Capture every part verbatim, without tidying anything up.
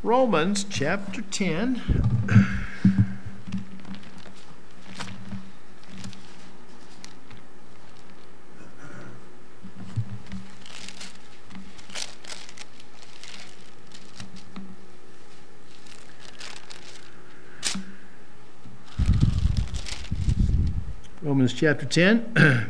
Romans chapter ten. Romans chapter ten,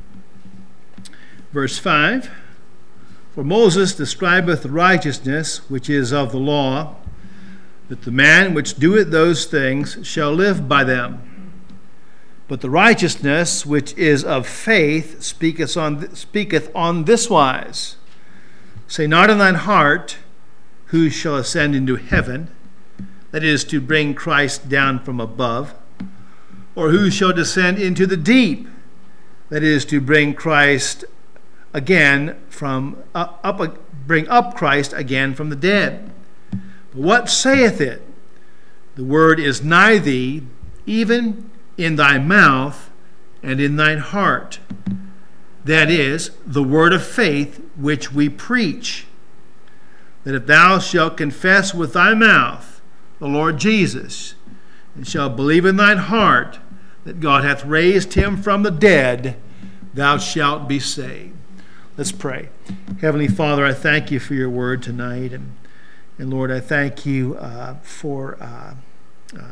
verse five. For Moses describeth righteousness which is of the law, that the man which doeth those things shall live by them. But the righteousness which is of faith speaketh on, speaketh on this wise. Say not in thine heart, who shall ascend into heaven, that is, to bring Christ down from above, or who shall descend into the deep, that is, to bring Christ again from uh, up, bring up Christ again from the dead. But what saith it? The word is nigh thee, even in thy mouth and in thine heart. That is, the word of faith which we preach. That if thou shalt confess with thy mouth the Lord Jesus, and shalt believe in thine heart that God hath raised him from the dead, thou shalt be saved. Let's pray. Heavenly Father, I thank you for your word tonight. And, and Lord, I thank you uh, for uh, uh,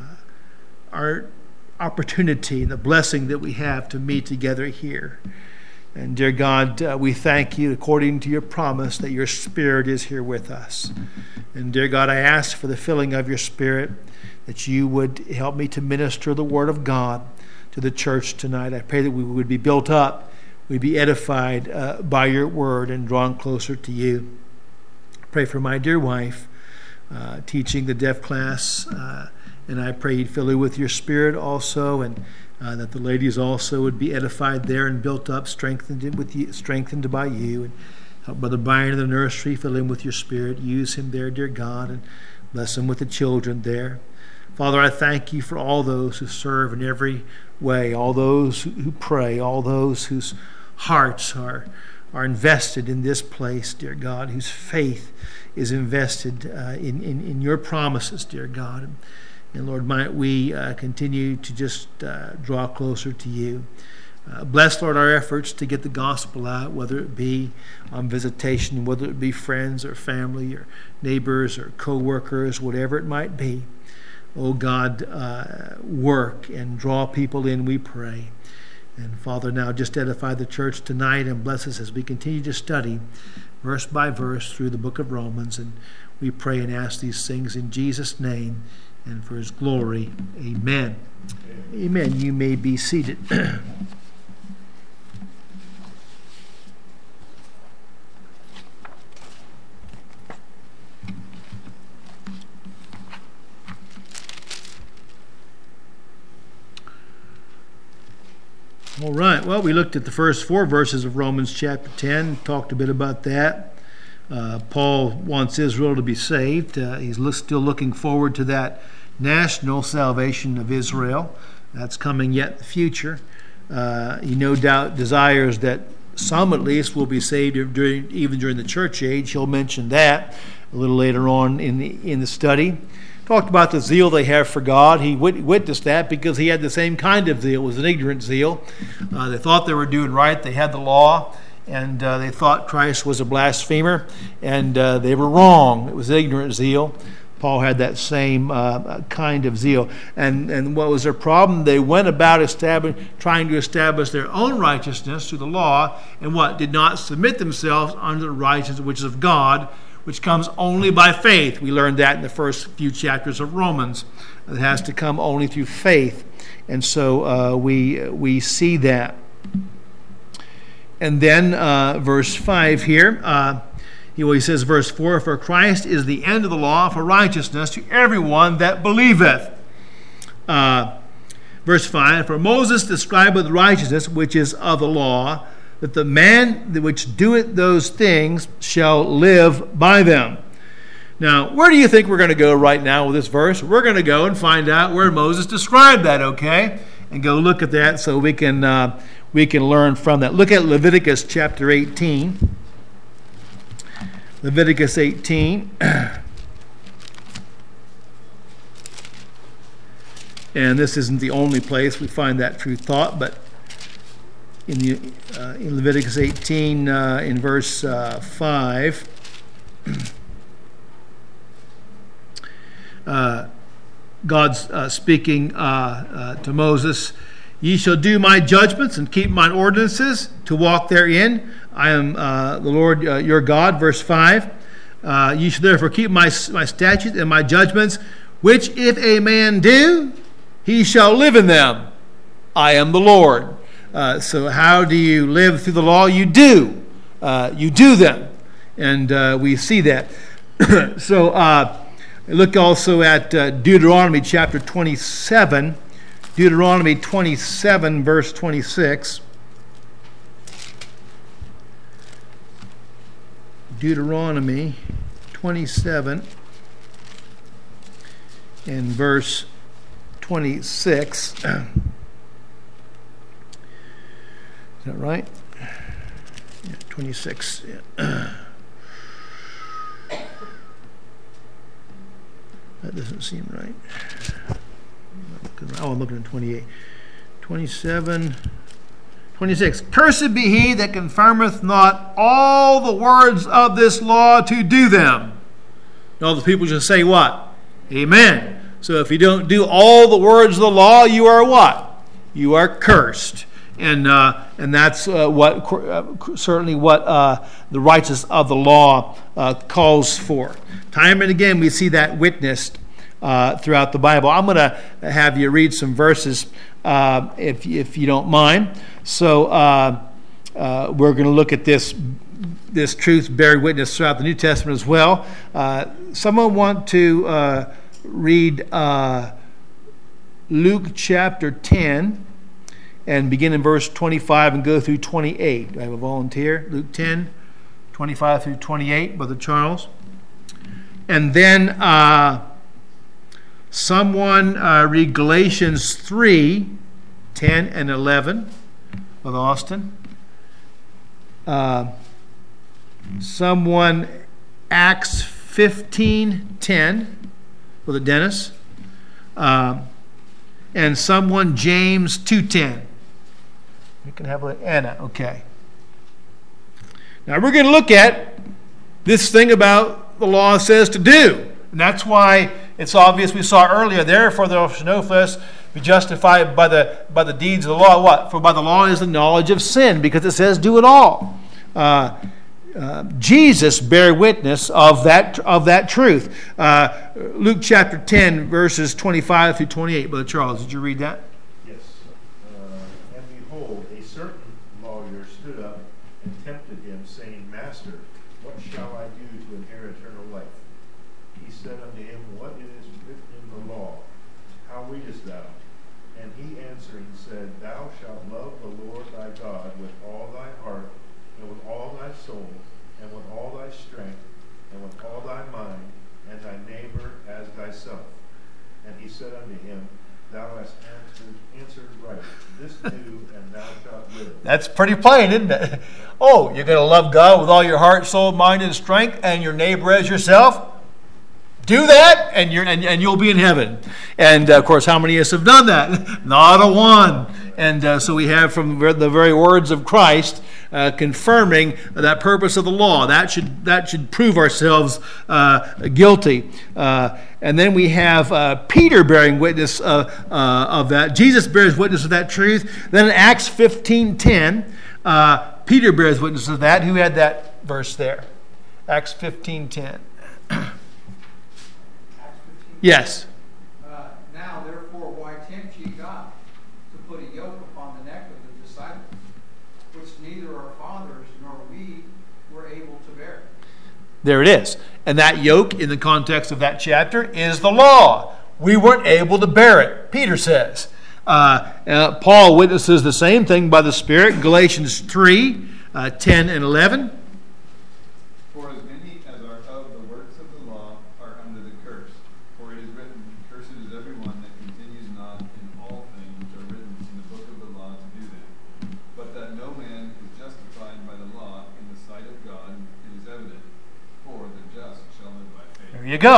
our opportunity and the blessing that we have to meet together here. And dear God, uh, we thank you according to your promise that your Spirit is here with us. And dear God, I ask for the filling of your Spirit, that you would help me to minister the word of God to the church tonight. I pray that we would be built up, we'd be edified uh, by your word and drawn closer to you. I pray for my dear wife, uh, teaching the deaf class, uh, and I pray you'd fill her with your Spirit also, and uh, that the ladies also would be edified there and built up, strengthened with you, strengthened by you. And help Brother Byron in the nursery, fill him with your Spirit. Use him there, dear God, and bless him with the children there. Father, I thank you for all those who serve in every way, all those who pray, all those whose hearts are, are invested in this place, dear God, whose faith is invested uh, in, in, in your promises, dear God. And, and Lord, might we uh, continue to just uh, draw closer to you. Uh, bless, Lord, our efforts to get the gospel out, whether it be on visitation, whether it be friends or family or neighbors or co-workers, whatever it might be. Oh God, uh, work and draw people in, we pray. And Father, now just edify the church tonight and bless us as we continue to study verse by verse through the book of Romans. And we pray and ask these things in Jesus' name and for his glory. Amen. Amen. Amen. You may be seated. All right, well, we looked at the first four verses of Romans chapter ten, talked a bit about that. Uh, Paul wants Israel to be saved. Uh, he's look, still looking forward to that national salvation of Israel. That's coming yet in the future. Uh, he no doubt desires that some at least will be saved during, even during the church age. He'll mention that a little later on in the, in the study. Talked about the zeal they have for God. He wit- witnessed that because he had the same kind of zeal. It was an ignorant zeal. Uh, they thought they were doing right. They had the law, and uh, they thought Christ was a blasphemer, and uh, they were wrong. It was ignorant zeal. Paul had that same uh, kind of zeal. And, and what was their problem? They went about establish, trying to establish their own righteousness through the law, and what? Did not submit themselves under the righteousness which is of God, which comes only by faith. We learned that in the first few chapters of Romans. It has to come only through faith. And so uh, we we see that. And then uh, verse five here, uh, he, well, he says, verse four, for Christ is the end of the law for righteousness to everyone that believeth. Uh, verse five, for Moses describeth righteousness which is of the law, that the man which doeth those things shall live by them. Now, where do you think we're going to go right now with this verse? We're going to go and find out where Moses described that, okay? And go look at that so we can uh, we can learn from that. Look at Leviticus chapter eighteen. Leviticus eighteen. And this isn't the only place we find that true thought, but in, the, uh, in Leviticus eighteen, uh, in verse uh, five, uh, God's uh, speaking uh, uh, to Moses, "Ye shall do my judgments and keep mine ordinances to walk therein. I am uh, the Lord uh, your God." Verse five, uh, "Ye shall therefore keep my, my statutes and my judgments, which if a man do, he shall live in them. I am the Lord." Uh, so how do you live through the law? You do. Uh, you do them. And uh, we see that. so uh, look also at uh, Deuteronomy chapter twenty-seven. Deuteronomy twenty-seven, verse twenty-six. Deuteronomy twenty-seven and verse twenty-six. Is that right? Yeah, twenty-six. Yeah. That doesn't seem right. Oh, I'm looking at twenty-eight. twenty-seven. twenty-six. "Cursed be he that confirmeth not all the words of this law to do them." And all the people should say what? Amen. So if you don't do all the words of the law, you are what? You are cursed. And uh, and that's uh, what uh, certainly what uh, the righteousness of the law uh, calls for. Time and again we see that witnessed uh, throughout the Bible. I'm going to have you read some verses uh, if if you don't mind. So uh, uh, we're going to look at this this truth bearing witness throughout the New Testament as well. Uh, someone want to uh, read uh, Luke chapter ten. And begin in verse twenty-five and go through twenty-eight. Do I have a volunteer? Luke ten, twenty-five through twenty-eight, Brother Charles. And then uh, someone uh, read Galatians three, ten and eleven, Brother Austin. Uh, someone Acts fifteen, ten, Brother Dennis. Uh, and someone James two ten. You can have Anna, okay. Now we're going to look at this thing about the law says to do. And that's why it's obvious we saw earlier, therefore there shall no flesh be justified by the by the deeds of the law. What? For by the law is the knowledge of sin, because it says do it all. Uh, uh, Jesus bear witness of that of that truth. Uh, Luke chapter ten, verses twenty-five through twenty-eight. Brother Charles, did you read that? Stood up and tempted him, saying, "Master, what shall I do to inherit eternal life?" He said unto him, "What is written in the law? How readest thou?" And he answering said, "Thou shalt love the Lord thy God with all thy heart, and with all thy soul, and with all thy strength, and with all thy mind, and thy neighbor as thyself." And he said unto him, "Thou hast answered, answered right. This do, and thou shalt live." That's pretty plain, isn't it? Oh, you're going to love God with all your heart, soul, mind, and strength, and your neighbor as yourself? Do that, and you're and, and you'll be in heaven. And uh, of course, how many of us have done that? Not a one. And uh, so we have from the very words of Christ uh, confirming that purpose of the law. That should that should prove ourselves uh, guilty. Uh, and then we have uh, Peter bearing witness uh, uh, of that. Jesus bears witness of that truth. Then in Acts fifteen ten, uh, Peter bears witness of that. Who had that verse there? Acts fifteen ten. Yes. Uh, now, therefore, why tempt ye God to put a yoke upon the neck of the disciples, which neither our fathers nor we were able to bear? There it is. And that yoke, in the context of that chapter, is the law. We weren't able to bear it, Peter says. Uh, uh, Paul witnesses the same thing by the Spirit, Galatians three, uh, ten and eleven. For as many as are of the works of the law are under the curse. For it is written, "Cursed is everyone that continues not in all things which are written in the book of the law to do them. But that no man is justified by the law in the sight of God, it is evident, for the just shall live by faith." There you go.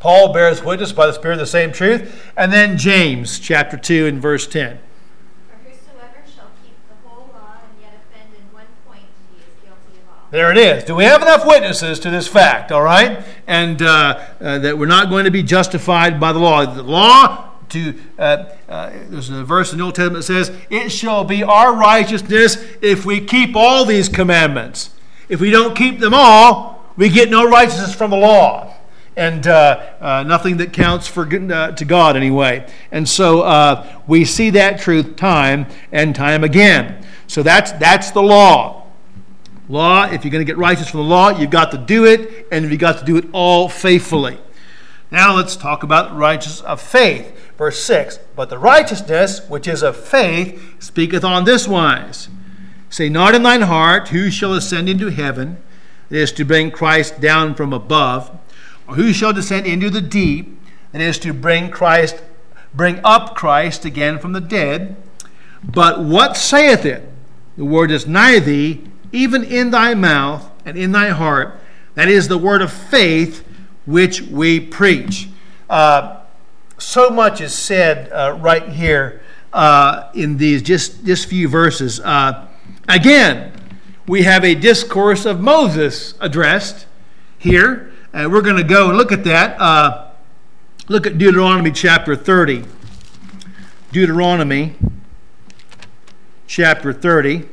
Paul bears witness by the Spirit of the same truth. And then James chapter two and verse ten. For whosoever shall keep the whole law and yet offend in one point, he is guilty of all. There it is. Do we have enough witnesses to this fact, all right? And uh, uh, that we're not going to be justified by the law. The law, to uh, uh, there's a verse in the Old Testament that says, it shall be our righteousness if we keep all these commandments. If we don't keep them all, we get no righteousness from the law. And uh, uh, nothing that counts for uh, to God anyway. And so uh, we see that truth time and time again. So that's that's the law. Law, if you're going to get righteous from the law, you've got to do it, and you've got to do it all faithfully. Now let's talk about righteousness of faith. Verse six, but the righteousness which is of faith speaketh on this wise. Say not in thine heart, who shall ascend into heaven? That is to bring Christ down from above. Or who shall descend into the deep? That is to bring Christ, bring up Christ again from the dead. But what saith it? The word is nigh thee, even in thy mouth and in thy heart. That is the word of faith which we preach. Uh, so much is said uh, right here uh, in these just, just few verses. Uh, again, we have a discourse of Moses addressed here. And we're going to go and look at that. Uh, look at Deuteronomy chapter thirty. Deuteronomy chapter thirty.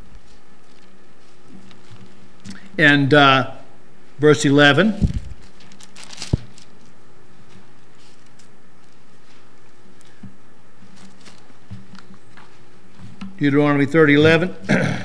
And uh, verse eleven. Deuteronomy thirty, eleven.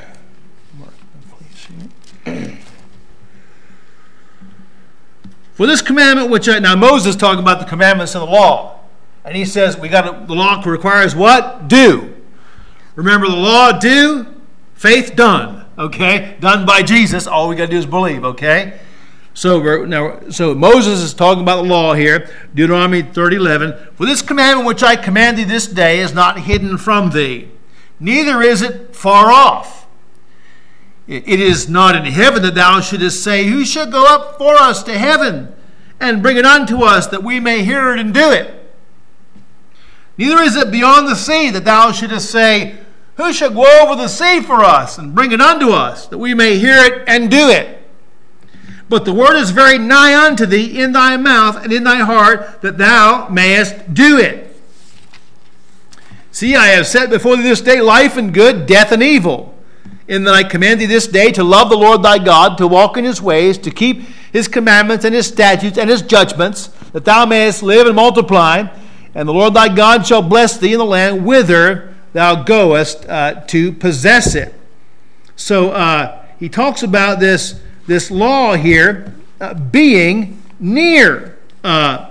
For this commandment which I... Now Moses is talking about the commandments of the law. And he says we got to, the law requires what? Do. Remember the law, do, faith done. Okay? Done by Jesus. All we got to do is believe. Okay? So we're, now, so Moses is talking about the law here. Deuteronomy thirty, eleven. For this commandment which I command thee this day is not hidden from thee, neither is it far off. It is not in heaven that thou shouldest say, who shall go up for us to heaven and bring it unto us that we may hear it and do it? Neither is it beyond the sea that thou shouldest say, who shall go over the sea for us and bring it unto us that we may hear it and do it? But the word is very nigh unto thee in thy mouth and in thy heart, that thou mayest do it. See, I have set before thee this day life and good, death and evil. In that I command thee this day to love the Lord thy God, to walk in his ways, to keep his commandments and his statutes and his judgments, that thou mayest live and multiply. And the Lord thy God shall bless thee in the land whither thou goest uh, to possess it. So uh, he talks about this, this law here uh, being near. Uh,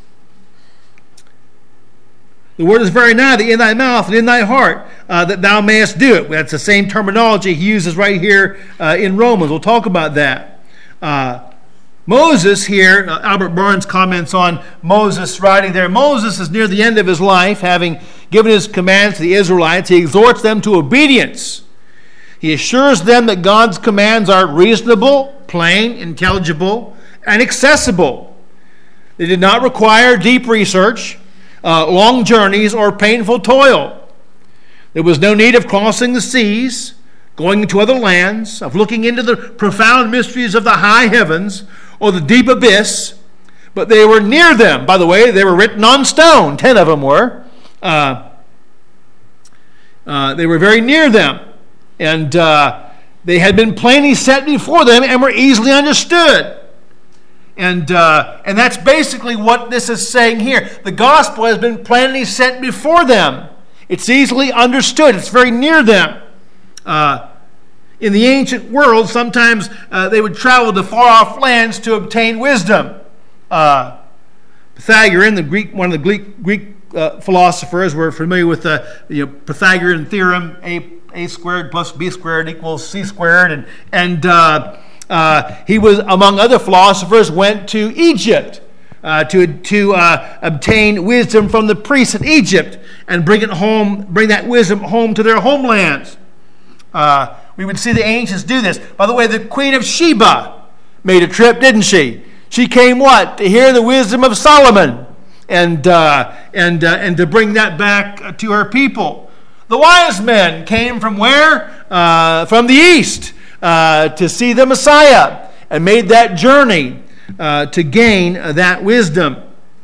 The word is very nigh thee in thy mouth and in thy heart, uh, that thou mayest do it. That's the same terminology he uses right here uh, in Romans. We'll talk about that. Uh, Moses here, uh, Albert Burns comments on Moses writing there. Moses is near the end of his life, having given his commands to the Israelites. He exhorts them to obedience. He assures them that God's commands are reasonable, plain, intelligible, and accessible. They did not require deep research, Uh, long journeys, or painful toil. There was no need of crossing the seas, going into other lands, of looking into the profound mysteries of the high heavens or the deep abyss, but they were near them. By the way, they were written on stone. Ten of them were. Uh, uh, they were very near them, and uh, they had been plainly set before them and were easily understood. And uh, and that's basically what this is saying here. The gospel has been plainly set before them. It's easily understood. It's very near them. Uh, in the ancient world, sometimes uh, they would travel to far-off lands to obtain wisdom. Uh, Pythagorean, the Greek, one of the Greek, Greek uh, philosophers, were familiar with the you know, Pythagorean theorem: a a squared plus b squared equals c squared, and and uh, Uh, he was, among other philosophers, went to Egypt uh, to to uh, obtain wisdom from the priests in Egypt and bring it home, bring that wisdom home to their homelands. Uh, we would see the ancients do this. By the way, the Queen of Sheba made a trip, didn't she? She came what? To hear the wisdom of Solomon, and uh, and uh, and to bring that back to her people. The wise men came from where? Uh, from the east uh, to see the Messiah, and made that journey uh, to gain uh, that wisdom.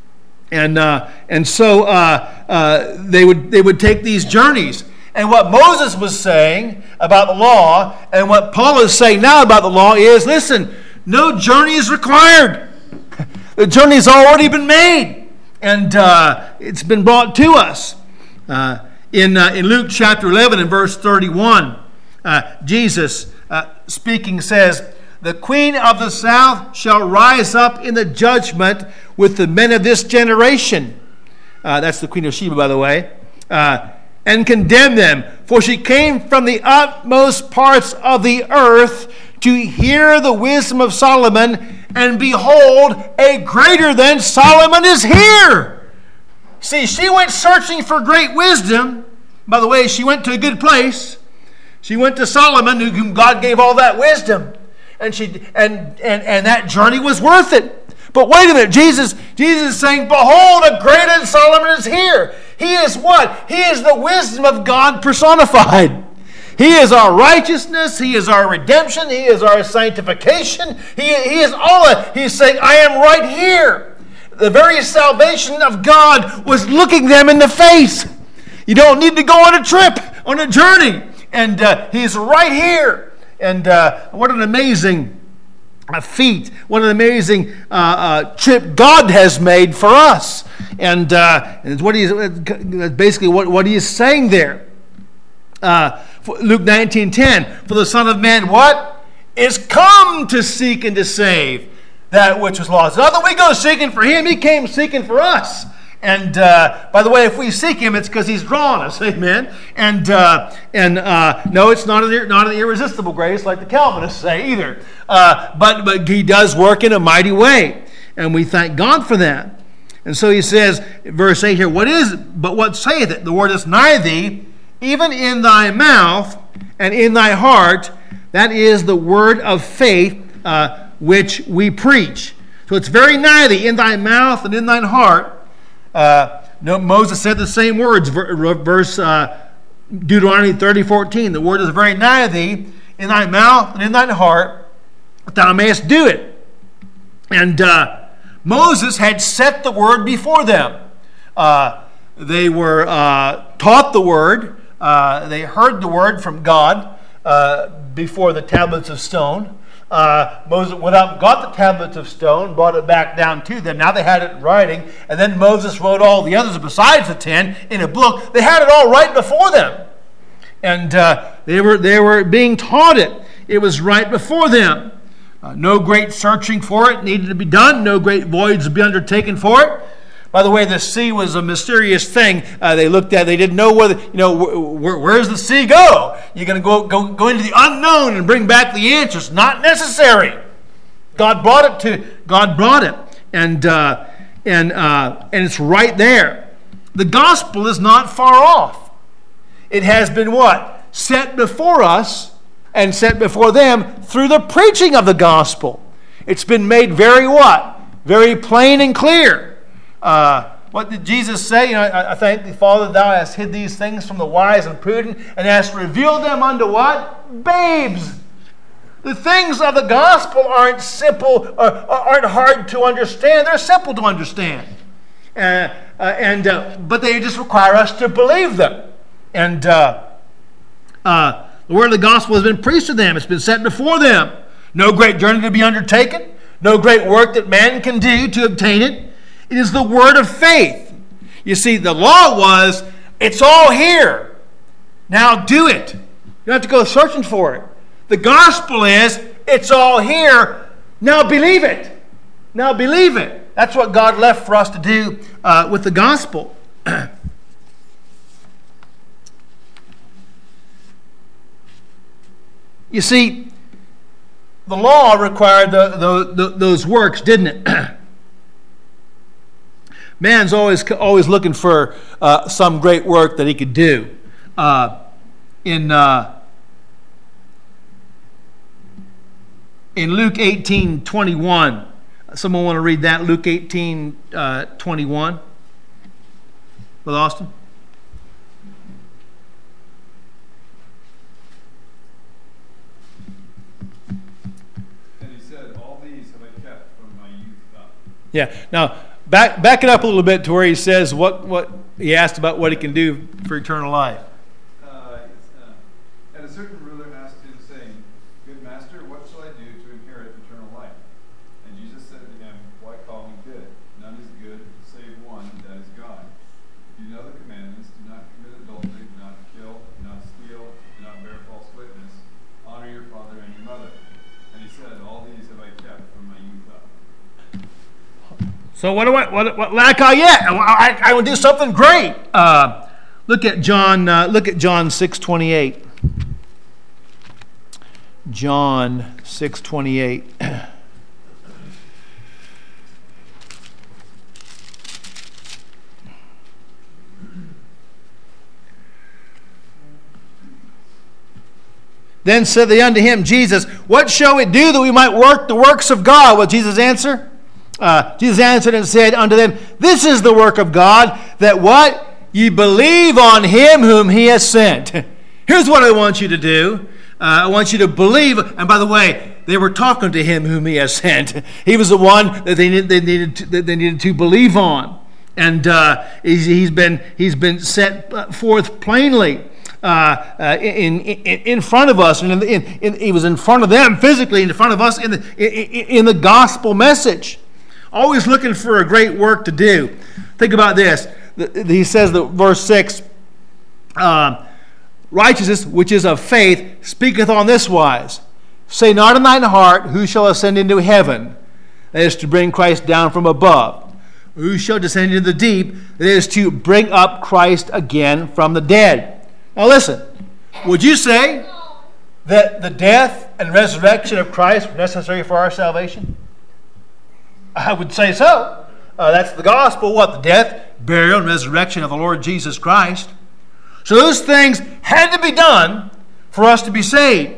And uh, and so uh, uh, they would they would take these journeys. And what Moses was saying about the law, and what Paul is saying now about the law is, listen, no journey is required. The journey's already been made, and uh, it's been brought to us. Uh, in uh, in Luke chapter eleven and verse thirty-one, uh, Jesus uh, speaking says, "The queen of the south shall rise up in the judgment with the men of this generation." Uh, that's the Queen of Sheba, by the way. Uh, and condemn them, for she came from the utmost parts of the earth to hear the wisdom of Solomon, and behold, a greater than Solomon is here. See, she went searching for great wisdom. By the way, she went to a good place. She went to Solomon, whom God gave all that wisdom. And she and, and, and that journey was worth it. But wait a minute, Jesus, Jesus is saying, behold, a greater than Solomon is here. He is what? He is the wisdom of God personified. He is our righteousness. He is our redemption. He is our sanctification. He, he is all that. He's saying, I am right here. The very salvation of God was looking them in the face. You don't need to go on a trip, on a journey. And uh, He's right here. And uh, what an amazing uh, feat. What an amazing uh, uh, trip God has made for us. And, uh, and it's what he's, basically what, what he is saying there. Uh, Luke nineteen ten, for the Son of Man, what? Is come to seek and to save that which was lost. Not that we go seeking for Him, He came seeking for us. And uh, by the way, if we seek Him, it's because He's drawn us, amen. And uh, and uh, no, it's not an, not an irresistible grace like the Calvinists say either. Uh, but but He does work in a mighty way, and we thank God for that. And so He says, verse eight here, what is it? But what saith it? The word is nigh thee, even in thy mouth and in thy heart. That is the word of faith uh, which we preach. So it's very nigh thee, in thy mouth and in thine heart. Uh, no, Moses said the same words, verse uh, Deuteronomy thirty fourteen. The word is very nigh thee, in thy mouth and in thine heart, that thou mayest do it. And uh, Moses had set the word before them. Uh, they were uh, taught the word. Uh, they heard the word from God uh, before the tablets of stone. Uh, Moses went up and got the tablets of stone, brought it back down to them. Now they had it in writing, and then Moses wrote all the others besides the ten in a book. They had it all right before them, and uh, they were they were being taught it. It was right before them. Uh, no great searching for it needed to be done. No great voyages to be undertaken for it. By the way, the sea was a mysterious thing. Uh, they looked at. They didn't know whether you know wh- wh- where's the sea go. You're going to go go go into the unknown and bring back the answers. Not necessary. God brought it to. God brought it, and uh, and uh, and it's right there. The gospel is not far off. It has been what? Set before us and set before them through the preaching of the gospel. It's been made very what? Very plain and clear. Uh, what did Jesus say? You know, I, I thank thee, Father, thou hast hid these things from the wise and prudent, and hast revealed them unto what? Babes. The things of the gospel aren't simple, or, or aren't hard to understand. They're simple to understand. Uh, uh, and uh, but they just require us to believe them. And uh, uh, the word of the gospel has been preached to them. It's been set before them. No great journey to be undertaken. No great work that man can do to obtain it. It is the word of faith. You see, the law was, it's all here. Now do it. You don't have to go searching for it. The gospel is, it's all here. Now believe it. Now believe it. That's what God left for us to do uh, with the gospel. You see, the law required the, the, the, those works, didn't it? Man's always always looking for uh, some great work that he could do. Uh, in uh, in Luke eighteen twenty-one, Someone want to read that? Luke eighteen, uh, twenty-one. Brother Austin? And he said, all these have I kept from my youth up. Yeah. Now, back back it up a little bit to where he says what, what he asked about what he can do for eternal life. Uh, it's, uh, and a certain ruler asked him, saying, Good master, what shall I do to inherit eternal life? And Jesus said to him, Why call me good? None is good save one, and that is God. You know the commandments: do not commit adultery, do not kill, do not steal, do not bear false witness, honor your father and your mother. And he said, All these have I kept from my youth up. So what do I what, what lack I yet? I, I, I will do something great. Uh, look at John. Uh, look at John six twenty eight. John six twenty eight. Then said they unto him, Jesus, what shall we do that we might work the works of God? What Jesus answer? Uh, Jesus answered and said unto them, This is the work of God, that what? Ye believe on him whom he has sent. Here's what I want you to do. Uh, I want you to believe. And by the way, they were talking to him whom he has sent. He was the one that they needed, they needed, to, that they needed to believe on. And uh, he's, he's been he's been set forth plainly uh, uh, in, in in front of us, and in, in, in, he was in front of them physically, in front of us in the in, in the gospel message. Always looking for a great work to do. Think about this. He says that verse six, uh, righteousness which is of faith speaketh on this wise: Say not in thine heart, who shall ascend into heaven? That is to bring Christ down from above. Who shall descend into the deep? That is to bring up Christ again from the dead. Now listen, would you say that the death and resurrection of Christ were necessary for our salvation? I would say so. Uh, that's the gospel. What? The death, burial, and resurrection of the Lord Jesus Christ. So those things had to be done for us to be saved.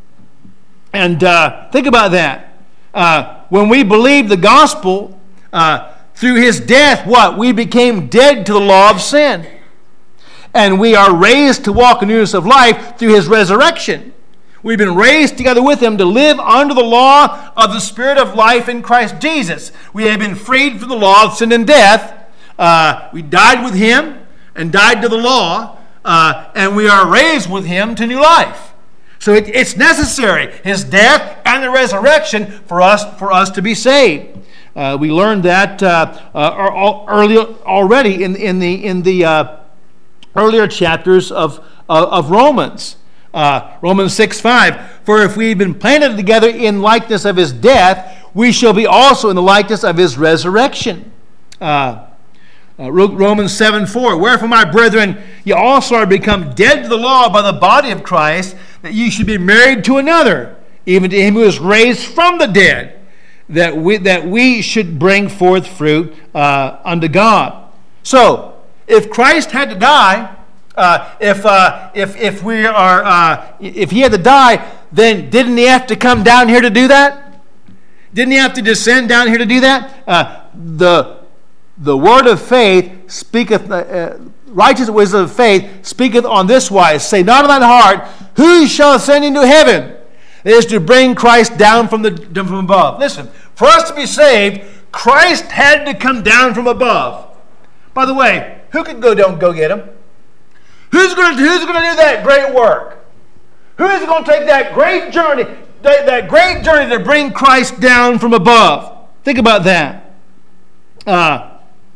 And uh, think about that. Uh, when we believe the gospel, uh, through his death, what? We became dead to the law of sin. And we are raised to walk in newness of life through his resurrection. We've been raised together with him to live under the law of the Spirit of life in Christ Jesus. We have been freed from the law of sin and death. Uh, we died with him and died to the law, uh, and we are raised with him to new life. So it, it's necessary, his death and the resurrection, for us for us to be saved. Uh, we learned that uh, uh, earlier already in in the in the uh, earlier chapters of uh, of Romans. Uh, Romans six five. For if we've been planted together in likeness of his death, we shall be also in the likeness of his resurrection. Uh, uh, Romans seven four. Wherefore, my brethren, ye also are become dead to the law by the body of Christ, that ye should be married to another, even to him who is raised from the dead, that we that we should bring forth fruit uh, unto God. So, if Christ had to die, uh, if uh, if if we are uh, if he had to die, then didn't he have to come down here to do that? Didn't he have to descend down here to do that? Uh, the the word of faith speaketh, uh, uh, righteous wisdom of faith speaketh on this wise: Say not in thine heart, who shall ascend into heaven? It is to bring Christ down from the from above. Listen, for us to be saved, Christ had to come down from above. By the way, who could go down go get him? Who's going to who's going to do that great work? Who is going to take that great journey, that, that great journey to bring Christ down from above? Think about that. Uh,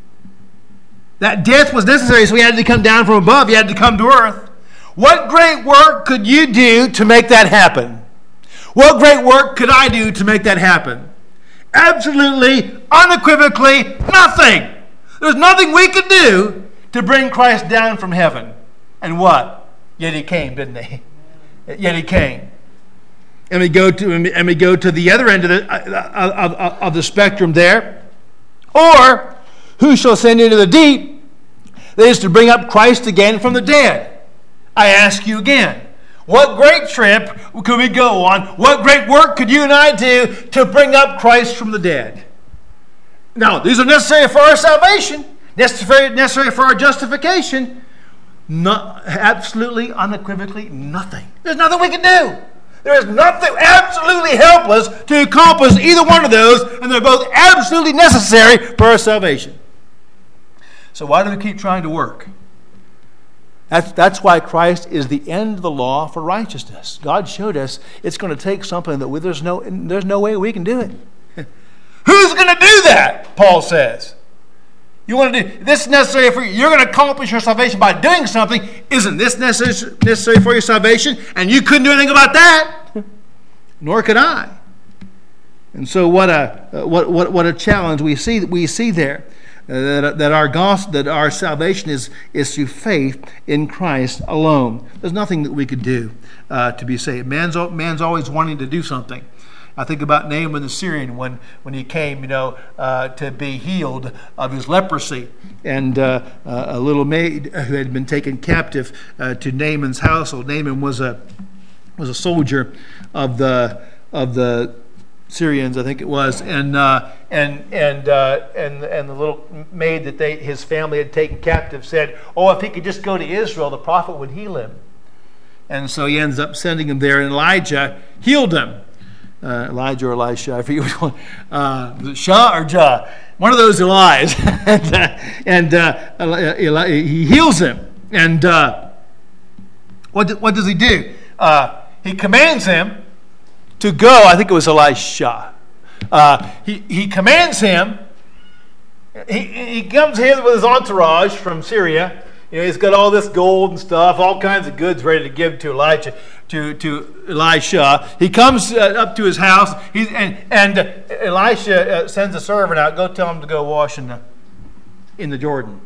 that death was necessary, so he had to come down from above. He had to come to earth. What great work could you do to make that happen? What great work could I do to make that happen? Absolutely, unequivocally, nothing. There's nothing we could do to bring Christ down from heaven. And what? Yet he came, didn't he? Yet he came. And we go to and we go to the other end of the of, of, of the spectrum there. Or who shall ascend into the deep? That is to bring up Christ again from the dead. I ask you again. What great trip could we go on? What great work could you and I do to bring up Christ from the dead? Now, these are necessary for our salvation, necessary, necessary for our justification. Not, absolutely, unequivocally, nothing. There's nothing we can do. There is nothing, absolutely helpless to accomplish either one of those, and they're both absolutely necessary for our salvation. So why do we keep trying to work? That's, that's why Christ is the end of the law for righteousness. God showed us it's going to take something that we, there's no there's no way we can do it. Who's going to do that? Paul says. You want to do this is necessary for you. You're going to accomplish your salvation by doing something. Isn't this necessary necessary for your salvation? And you couldn't do anything about that. Nor could I. And so what a what what what a challenge we see we see there. Uh, that, that our gospel, that our salvation is is through faith in Christ alone. There's nothing that we could do uh, to be saved. Man's man's always wanting to do something. I think about Naaman the Syrian when when he came, you know, uh, to be healed of his leprosy, and uh, uh, a little maid who had been taken captive uh, to Naaman's household. Naaman was a was a soldier of the of the Syrians, I think it was, and uh, and and uh, and and the little maid that they his family had taken captive said, "Oh, if he could just go to Israel, the prophet would heal him." And so he ends up sending him there, and Elijah healed him. Uh, Elijah or Elisha, I forget which one. Uh, was it Shah or Jah? One of those Eli's, and, uh, and uh, Eli, he heals him. And uh, what what does he do? Uh, he commands him to go. I think it was Elisha. Uh, he, he commands him. He, he comes here with his entourage from Syria. You know, he's got all this gold and stuff, all kinds of goods ready to give to Elijah, to, to Elisha. He comes uh, up to his house, he's, and, and uh, Elisha uh, sends a servant out, go tell him to go wash in the, in the Jordan.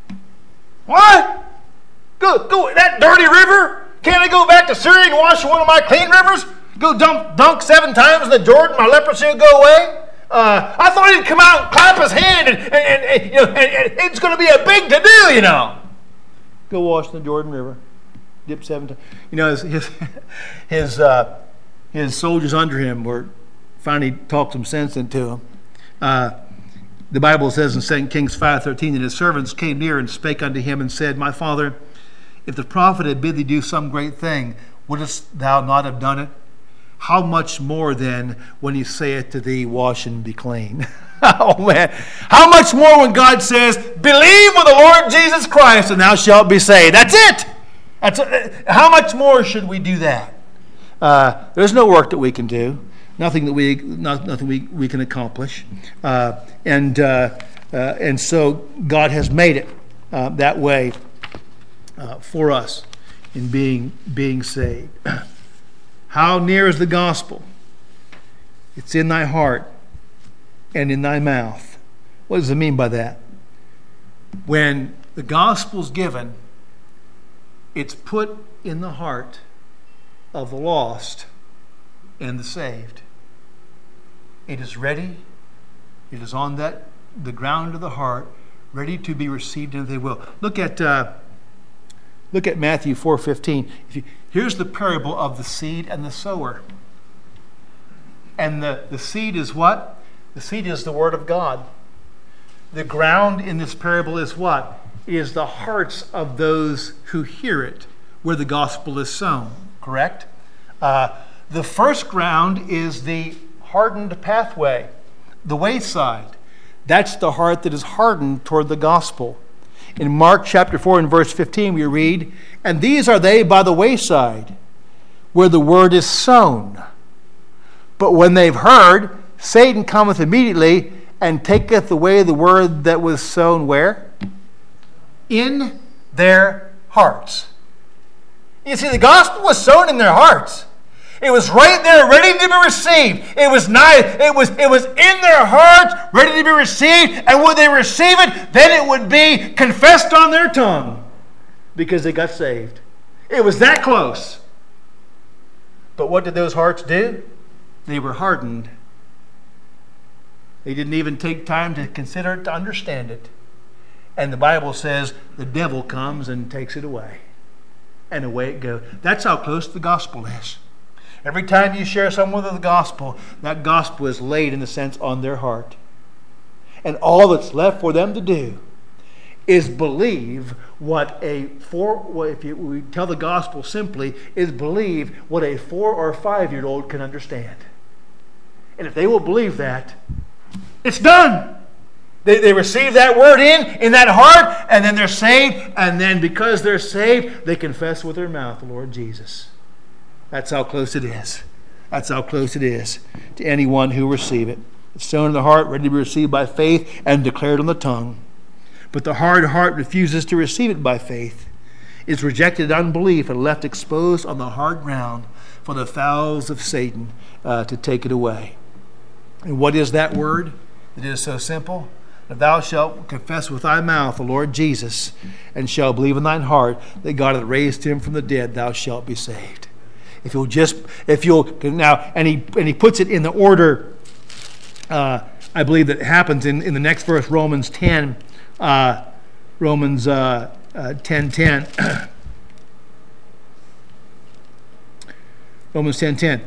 What? Go, go, that dirty river? Can't I go back to Syria and wash one of my clean rivers? Go dunk, dunk seven times in the Jordan, my leprosy will go away? Uh, I thought he'd come out and clap his hand, and, and, and, and, you know, and, and it's going to be a big to-do, you know. Go wash in the Jordan River. Dip seven times. You know, his his his, uh, his soldiers under him were finally talked some sense into him. Uh, the Bible says in Second Kings five thirteen, and his servants came near and spake unto him and said, My father, if the prophet had bid thee do some great thing, wouldest thou not have done it? How much more then when he saith to thee, wash and be clean? Oh man, how much more when God says, believe with the Lord Jesus Christ and thou shalt be saved. That's it. That's it. How much more should we do that? Uh, there's no work that we can do, nothing that we not, nothing we, we can accomplish, uh, and uh, uh, and so God has made it uh, that way uh, for us in being being saved. How near is the gospel? It's in thy heart and in thy mouth. What does it mean by that? When the gospel's given, it's put in the heart of the lost and the saved. It is ready. It is on that the ground of the heart, ready to be received, and they will. Look at uh, look at Matthew four fifteen. If you, here's the parable of the seed and the sower. And the, the seed is what? The seed is the word of God. The ground in this parable is what? It is the hearts of those who hear it, where the gospel is sown. Correct? Uh, the first ground is the hardened pathway, the wayside. That's the heart that is hardened toward the gospel. In Mark chapter four and verse fifteen we read, and these are they by the wayside, where the word is sown. But when they've heard, Satan cometh immediately and taketh away the word that was sown where? In their hearts. You see, the gospel was sown in their hearts. It was right there, ready to be received. It was nice. It was, it was in their hearts, ready to be received. And when they receive it, then it would be confessed on their tongue because they got saved. It was that close. But what did those hearts do? They were hardened. They didn't even take time to consider it, to understand it. And the Bible says the devil comes and takes it away. And away it goes. That's how close the gospel is. Every time you share someone with the gospel, that gospel is laid, in a sense, on their heart. And all that's left for them to do is believe what a four, well, if you, we tell the gospel simply, is believe what a four or five-year-old can understand. And if they will believe that, it's done. They, they receive that word in, in that heart, and then they're saved. And then because they're saved, they confess with their mouth the Lord Jesus. That's how close it is. That's how close it is to anyone who receive it. It's sown in the heart, ready to be received by faith, and declared on the tongue. But the hard heart refuses to receive it by faith. It's rejected in unbelief and left exposed on the hard ground for the fowls of Satan uh, to take it away. And what is that word? It is so simple. If thou shalt confess with thy mouth the Lord Jesus, and shalt believe in thine heart that God hath raised him from the dead, thou shalt be saved. If you'll just, if you'll now, and he and he puts it in the order. Uh, I believe that happens in, in the next verse, Romans ten, uh, Romans uh, uh, ten ten. Romans ten ten.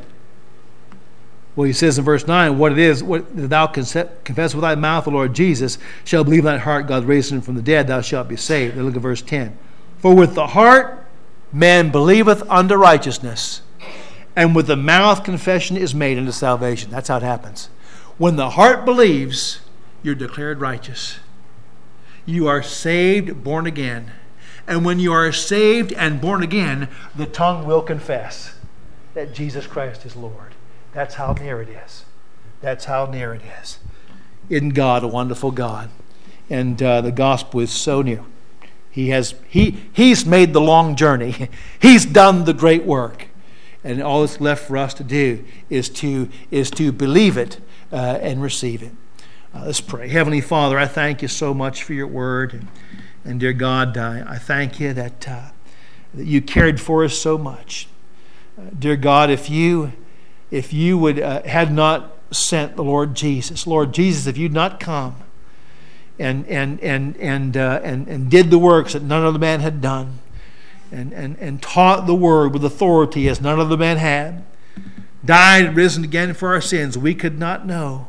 Well, he says in verse nine, what it is, what thou confess with thy mouth the Lord Jesus, shall believe in thy heart God raised him from the dead, thou shalt be saved. Then look at verse ten. For with the heart man believeth unto righteousness, and with the mouth confession is made unto salvation. That's how it happens. When the heart believes, you're declared righteous. You are saved, born again. And when you are saved and born again, the tongue will confess that Jesus Christ is Lord. That's how near it is. That's how near it is. Isn't God a wonderful God? And uh, the gospel is so near. He has he He's made the long journey. He's done the great work. And all that's left for us to do is to is to believe it uh, and receive it. Uh, let's pray. Heavenly Father, I thank you so much for your word. And, and dear God, I, I thank you that, uh, that you cared for us so much. Uh, dear God, if you if you would uh, had not sent the Lord Jesus, Lord Jesus, if you'd not come and and and and uh, and, and did the works that none other man had done, and, and, and taught the word with authority as none other man had, died and risen again for our sins, we could not know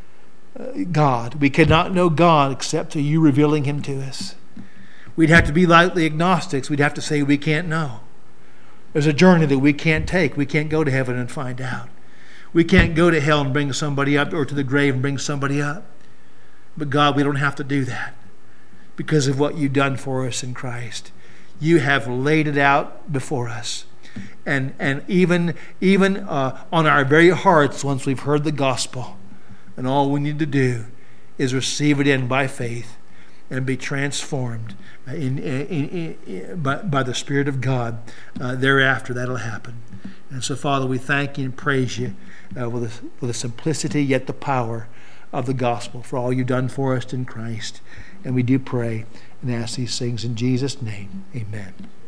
God. We could not know God except through you revealing him to us. We'd have to be like the agnostics. We'd have to say we can't know. There's a journey that we can't take. We can't go to heaven and find out. We can't go to hell and bring somebody up, or to the grave and bring somebody up. But God, we don't have to do that because of what you've done for us in Christ. You have laid it out before us. And and even, even uh, on our very hearts, once we've heard the gospel, and all we need to do is receive it in by faith and be transformed in, in, in, in, by, by the Spirit of God. Uh, thereafter, that'll happen. And so, Father, we thank you and praise you uh, with, the, with the simplicity yet the power of the gospel for all you've done for us in Christ. And we do pray and ask these things in Jesus' name. Amen.